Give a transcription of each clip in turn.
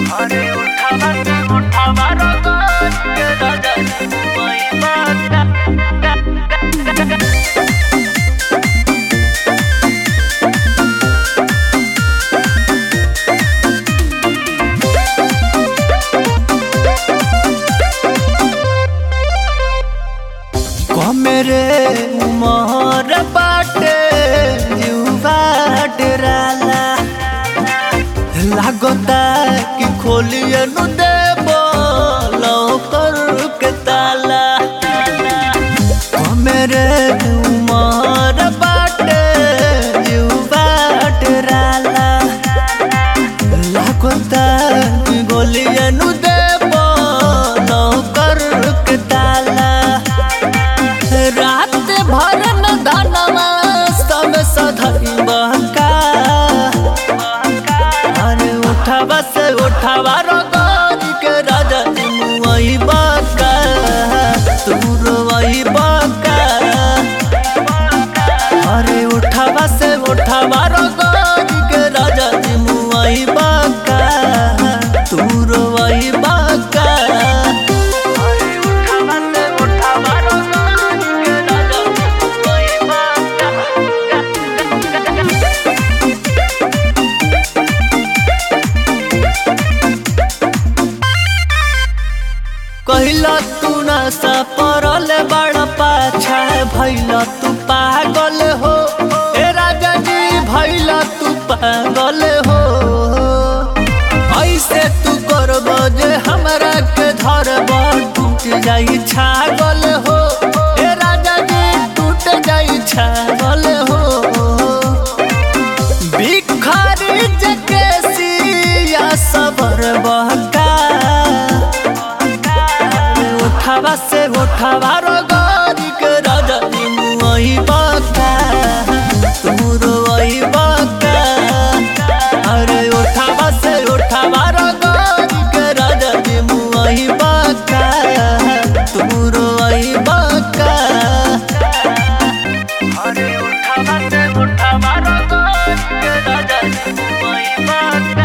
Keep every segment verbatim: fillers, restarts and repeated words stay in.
अरे उठावा से उठावा रगन के राजा मुंबई बाका मेरे उमर बाटे जुवा डराला लागता कि खोलिए नु देबो लौकर के ताला मेरे उमर बाटे जुवा डराला लागता कि खोलिए नु देबो लौकर के ताला रात भर में धनवा सब सधई बहका अरे उठावा से उठावा रगन के राजा मुंबई बाका तू रोई बाका अरे उठावा से उठावा रगन के राजा मुंबई बाका तू रोई बाका कहला तू नशा परल बड़ पाछा भैला तू पागल हो ए राजा जी भैला तू पागल हो ऐसे तू करब जे हमरा के धरब टूट जाई छागल हो ए राजा जी टूट जाई छागल हो बिखारी जके सिया सबर बहका उठावा से उठावा रगन के राजा मुंबई बाका तू रोई बाका अरे उठावा से उठावा रगन के राजा मुंबई बाका तू रोई बाका अरे उठावा से उठावा रगन के राजा मुंबई बाका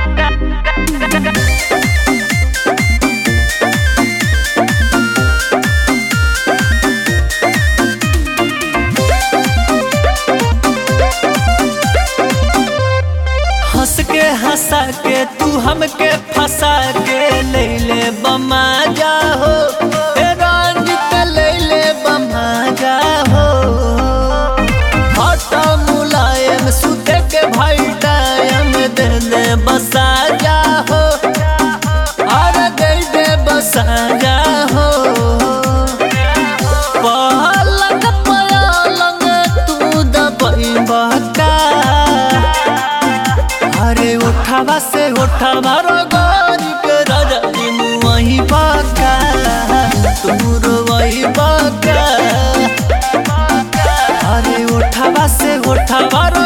हंस के हंसा के तू हमके फंसा के ले ले बमा जा हो ए रंजित ले ले बमा जा हो हटा मुलायम सुते के भाई टाइम दे दे बसा जा हो अरे दे दे बसा जा हो पलंग पलंग तू दबई बका अरे उठावा से उठावा रगन के राजा मुंबई बाका तू रोई बाका अरे उठावा से उठावा